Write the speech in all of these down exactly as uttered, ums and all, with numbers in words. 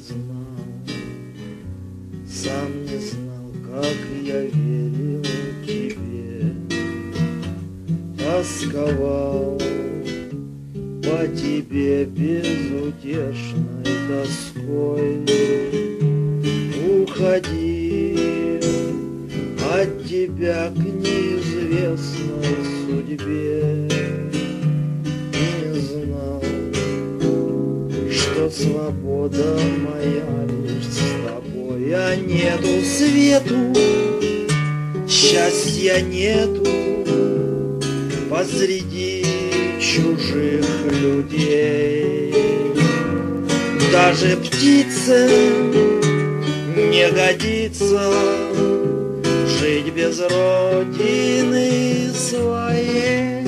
знал, сам не знал, как я верил тебе, тосковал по тебе безутешной тоской, уходил от тебя к неизвестной судьбе, и не знал, что свобода моя лишь с тобой, а нету свету, счастья нету посреди чужих людей. Даже птице не годится жить без родины своей.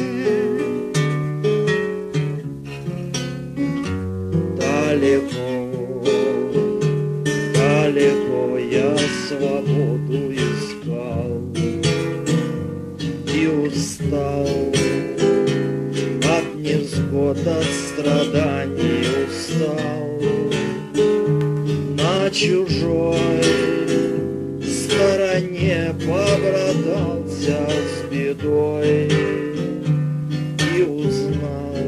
Далеко, далеко я свободу искал и устал от невзгод, от страданий устал. На чужой стороне побратался с бедой и узнал,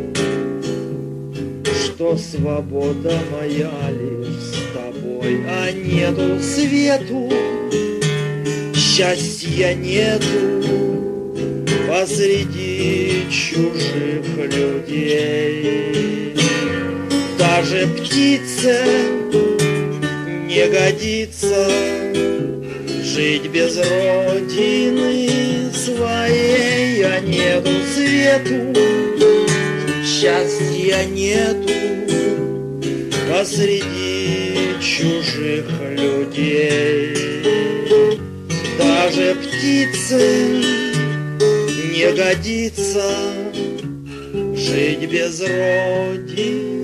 что свобода моя лишь с тобой, а нету свету, счастья нету посреди чужих людей. Даже птице не годится жить без родины своей, а нету свету, счастья нету посреди чужих людей. Даже птице не годится жить без родины